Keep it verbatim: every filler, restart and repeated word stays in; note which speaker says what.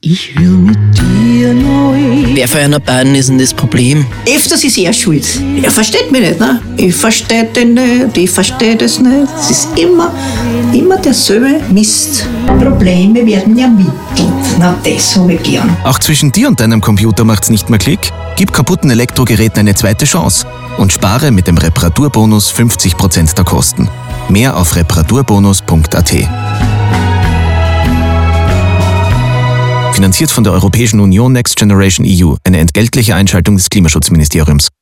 Speaker 1: Ich will mit dir neu.
Speaker 2: Wer von einer beiden ist denn das Problem?
Speaker 1: Öfters ist er schuld. Er versteht mich nicht, ne? Ich verstehe den nicht, ich verstehe das nicht. Es ist immer, immer derselbe Mist. Probleme werden ermittelt. Na, das habe ich gern.
Speaker 3: Auch zwischen dir und deinem Computer macht's nicht mehr Klick? Gib kaputten Elektrogeräten eine zweite Chance und spare mit dem Reparaturbonus fünfzig Prozent der Kosten. Mehr auf reparaturbonus punkt a t. Finanziert von der Europäischen Union Next Generation E U, eine entgeltliche Einschaltung des Klimaschutzministeriums.